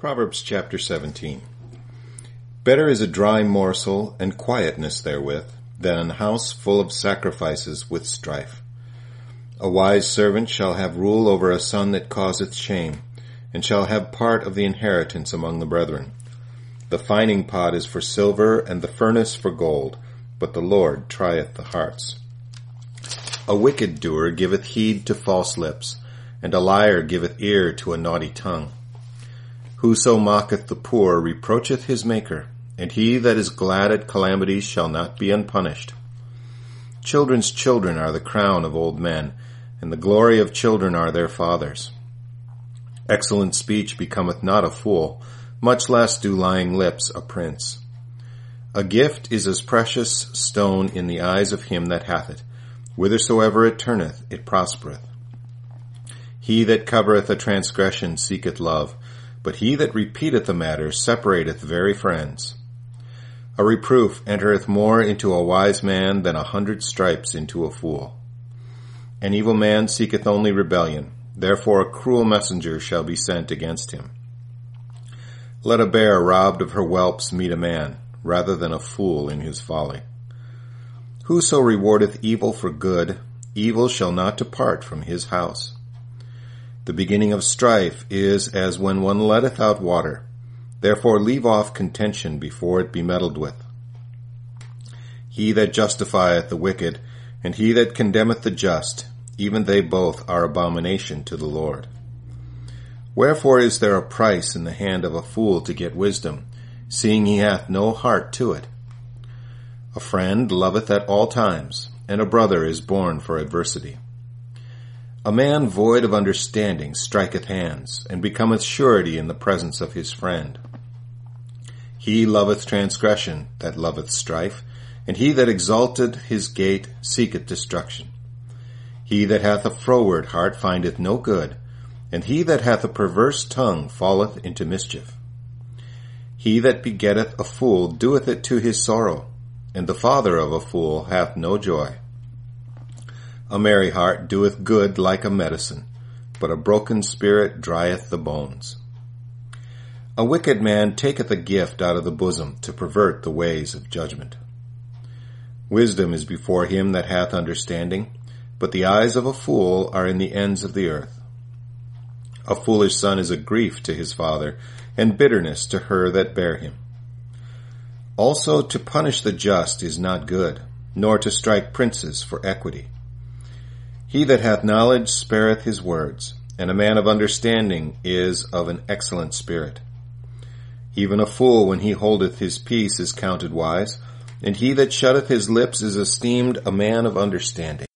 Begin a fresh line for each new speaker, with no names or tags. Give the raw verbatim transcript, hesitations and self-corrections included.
Proverbs chapter seventeen. Better is a dry morsel and quietness therewith than an house full of sacrifices with strife. A wise servant shall have rule over a son that causeth shame, and shall have part of the inheritance among the brethren. The fining pot is for silver, and the furnace for gold, but the Lord trieth the hearts. A wicked doer giveth heed to false lips, and a liar giveth ear to a naughty tongue. Whoso mocketh the poor reproacheth his Maker, and he that is glad at calamities shall not be unpunished. Children's children are the crown of old men, and the glory of children are their fathers. Excellent speech becometh not a fool, much less do lying lips a prince. A gift is as precious stone in the eyes of him that hath it. Whithersoever it turneth, it prospereth. He that covereth a transgression seeketh love, but he that repeateth a matter separateth very friends. A reproof entereth more into a wise man than a hundred stripes into a fool. An evil man seeketh only rebellion, therefore a cruel messenger shall be sent against him. Let a bear robbed of her whelps meet a man, rather than a fool in his folly. Whoso rewardeth evil for good, evil shall not depart from his house. The beginning of strife is as when one letteth out water. Therefore leave off contention before it be meddled with. He that justifieth the wicked, and he that condemneth the just, even they both are abomination to the Lord. Wherefore is there a price in the hand of a fool to get wisdom, seeing he hath no heart to it? A friend loveth at all times, and a brother is born for adversity. A man void of understanding striketh hands, and becometh surety in the presence of his friend. He loveth transgression that loveth strife, and he that exalteth his gate seeketh destruction. He that hath a froward heart findeth no good, and he that hath a perverse tongue falleth into mischief. He that begetteth a fool doeth it to his sorrow, and the father of a fool hath no joy. A merry heart doeth good like a medicine, but a broken spirit drieth the bones. A wicked man taketh a gift out of the bosom to pervert the ways of judgment. Wisdom is before him that hath understanding, but the eyes of a fool are in the ends of the earth. A foolish son is a grief to his father, and bitterness to her that bare him. Also to punish the just is not good, nor to strike princes for equity. He that hath knowledge spareth his words, and a man of understanding is of an excellent spirit. Even a fool when he holdeth his peace is counted wise, and he that shutteth his lips is esteemed a man of understanding.